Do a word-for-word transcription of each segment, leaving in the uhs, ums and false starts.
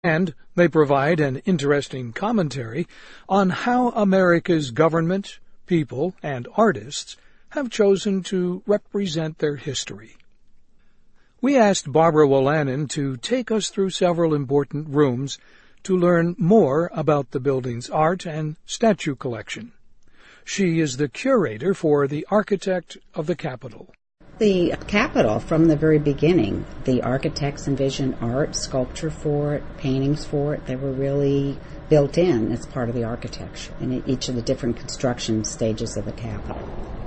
And they provide an interesting commentary on how America's government, people, and artists have chosen to represent their history. We asked Barbara Wolanin to take us through several important rooms to learn more about the building's art and statue collection. She is the curator for the Architect of the Capitol. The Capitol, from the very beginning, the architects envisioned art, sculpture for it, paintings for it. They were really built in as part of the architecture in each of the different construction stages of the Capitol.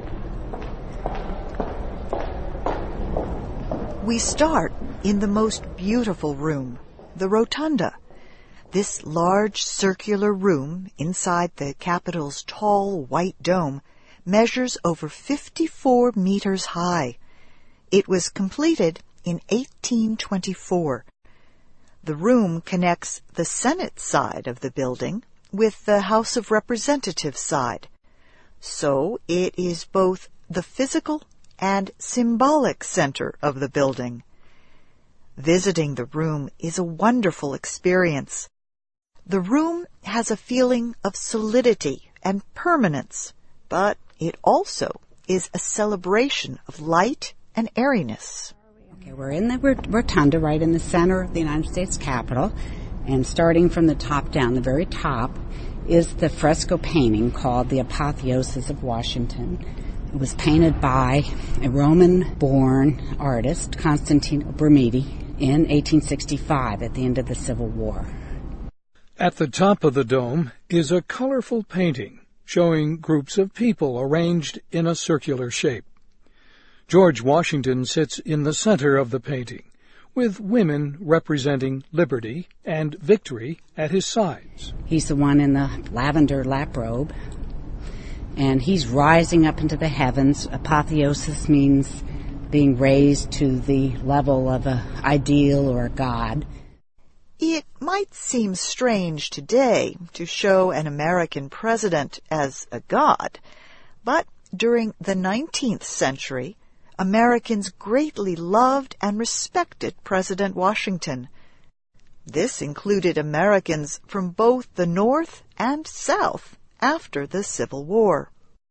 We start in the most beautiful room, the Rotunda. This large circular room inside the Capitol's tall white dome measures over fifty-four meters high. It was completed in eighteen twenty-four. The room connects the Senate side of the building with the House of Representatives side. So it is both the physical and symbolic center of the building. Visiting the room is a wonderful experience. The room has a feeling of solidity and permanence, but it also is a celebration of light and airiness. Okay, we're in the rotunda right in the center of the United States Capitol, and starting from the top down, the very top, is the fresco painting called The Apotheosis of Washington. It was painted by a Roman-born artist, Constantino Brumidi, in eighteen sixty-five at the end of the Civil War. At the top of the dome is a colorful painting showing groups of people arranged in a circular shape. George Washington sits in the center of the painting, with women representing liberty and victory at his sides. He's the one in the lavender lap robe, and he's rising up into the heavens. Apotheosis means being raised to the level of an ideal or a god. It might seem strange today to show an American president as a god, but during the nineteenth century, Americans greatly loved and respected President Washington. This included Americans from both the North and South after the Civil War.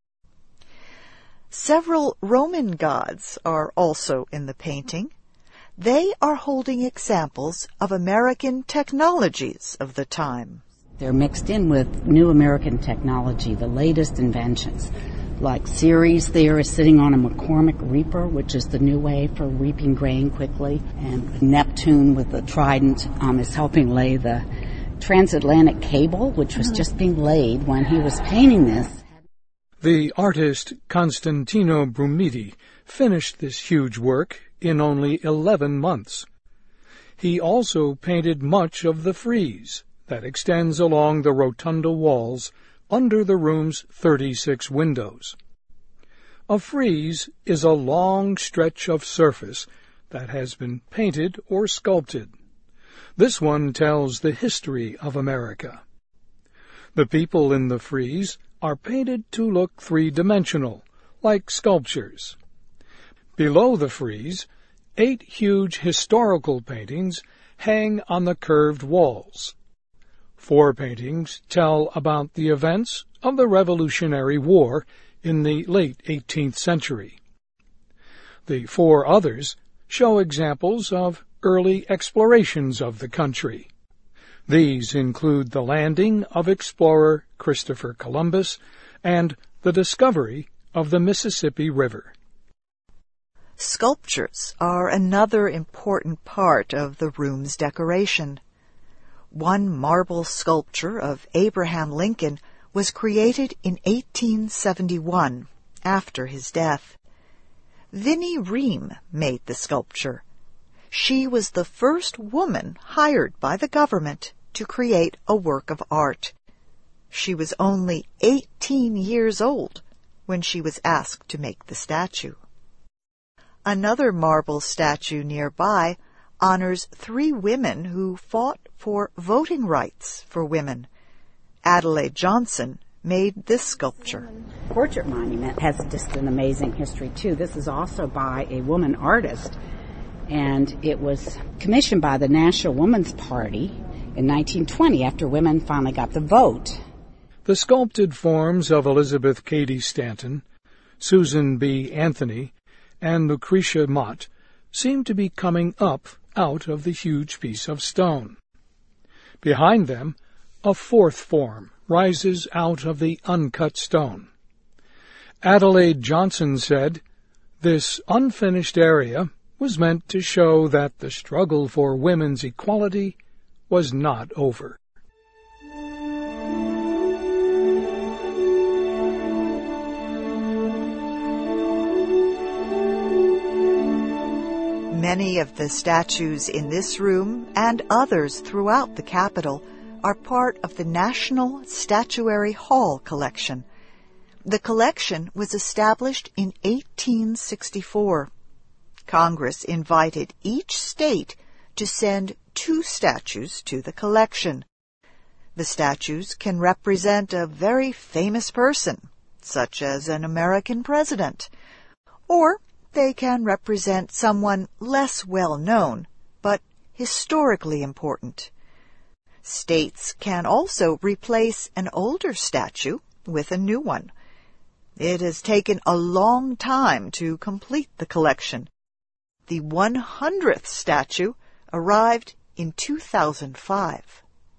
Several Roman gods are also in the painting. They are holding examples of American technologies of the time. They're mixed in with new American technology, the latest inventions. Like Ceres there is sitting on a McCormick reaper, which is the new way for reaping grain quickly. And Neptune with the trident um, is helping lay the transatlantic cable, which was just being laid when he was painting this. The artist Constantino Brumidi finished this huge work in only eleven months. He also painted much of the frieze that extends along the rotunda walls under the room's thirty-six windows. A frieze is a long stretch of surface that has been painted or sculpted. This one tells the history of America. The people in the frieze are painted to look three-dimensional, like sculptures. Below the frieze, eight huge historical paintings hang on the curved walls. Four paintings tell about the events of the Revolutionary War in the late eighteenth century. The four others show examples of early explorations of the country. These include the landing of explorer Christopher Columbus and the discovery of the Mississippi River. Sculptures are another important part of the room's decoration. One marble sculpture of Abraham Lincoln was created in eighteen seventy-one, after his death. Vinnie Ream made the sculpture. She was the first woman hired by the government to create a work of art. She was only eighteen years old when she was asked to make the statue. Another marble statue nearby honors three women who fought for voting rights for women. Adelaide Johnson made this sculpture. The portrait monument has just an amazing history, too. This is also by a woman artist, and it was commissioned by the National Woman's Party in nineteen twenty, after women finally got the vote. The sculpted forms of Elizabeth Cady Stanton, Susan B. Anthony, and Lucretia Mott seem to be coming up out of the huge piece of stone. Behind them, a fourth form rises out of the uncut stone. Adelaide Johnson said, "This unfinished area was meant to show that the struggle for women's equality was not over." Many of the statues in this room and others throughout the Capitol are part of the National Statuary Hall collection. The collection was established in eighteen sixty-four. Congress invited each state to send two statues to the collection. The statues can represent a very famous person, such as an American president, or they can represent someone less well known, but historically important. States can also replace an older statue with a new one. It has taken a long time to complete the collection. The one hundredth statue arrived in two thousand five.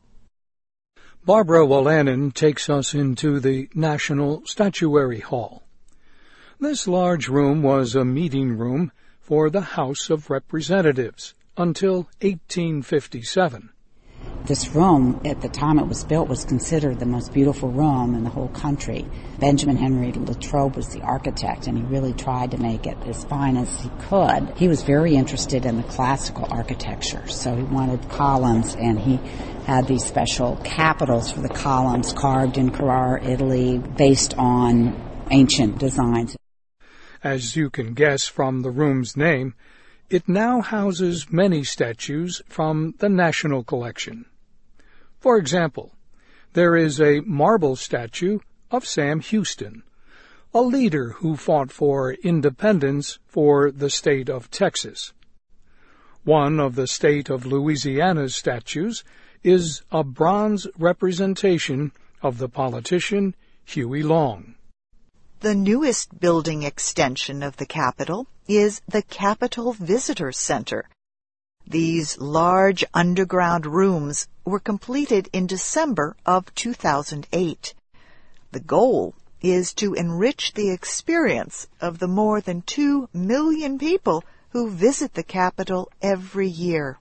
Barbara Wolanin takes us into the National Statuary Hall. This large room was a meeting room for the House of Representatives until eighteen fifty-seven. This room, at the time it was built, was considered the most beautiful room in the whole country. Benjamin Henry Latrobe was the architect, and he really tried to make it as fine as he could. He was very interested in the classical architecture, so he wanted columns, and he had these special capitals for the columns carved in Carrara, Italy, based on ancient designs. As you can guess from the room's name, it now houses many statues from the National Collection. For example, there is a marble statue of Sam Houston, a leader who fought for independence for the state of Texas. One of the state of Louisiana's statues is a bronze representation of the politician Huey Long. The newest building extension of the Capitol is the Capitol Visitor Center. These large underground rooms were completed in December of two thousand eight. The goal is to enrich the experience of the more than two million people who visit the Capitol every year.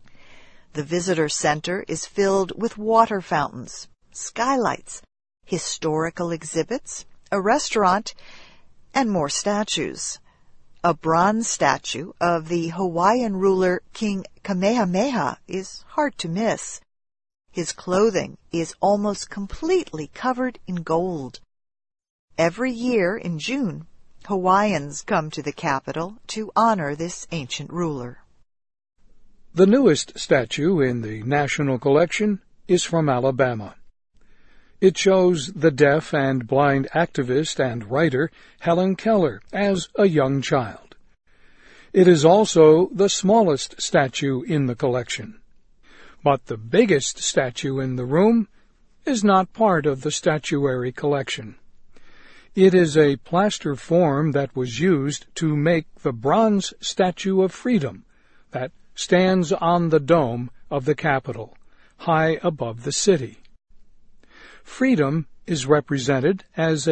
The Visitor Center is filled with water fountains, skylights, historical exhibits, a restaurant, and more statues. A bronze statue of the Hawaiian ruler King Kamehameha is hard to miss. His clothing is almost completely covered in gold. Every year in June, Hawaiians come to the Capitol to honor this ancient ruler. The newest statue in the National Collection is from Alabama. It shows the deaf and blind activist and writer Helen Keller as a young child. It is also the smallest statue in the collection. But the biggest statue in the room is not part of the statuary collection. It is a plaster form that was used to make the bronze Statue of Freedom that stands on the dome of the Capitol, high above the city. Freedom is represented as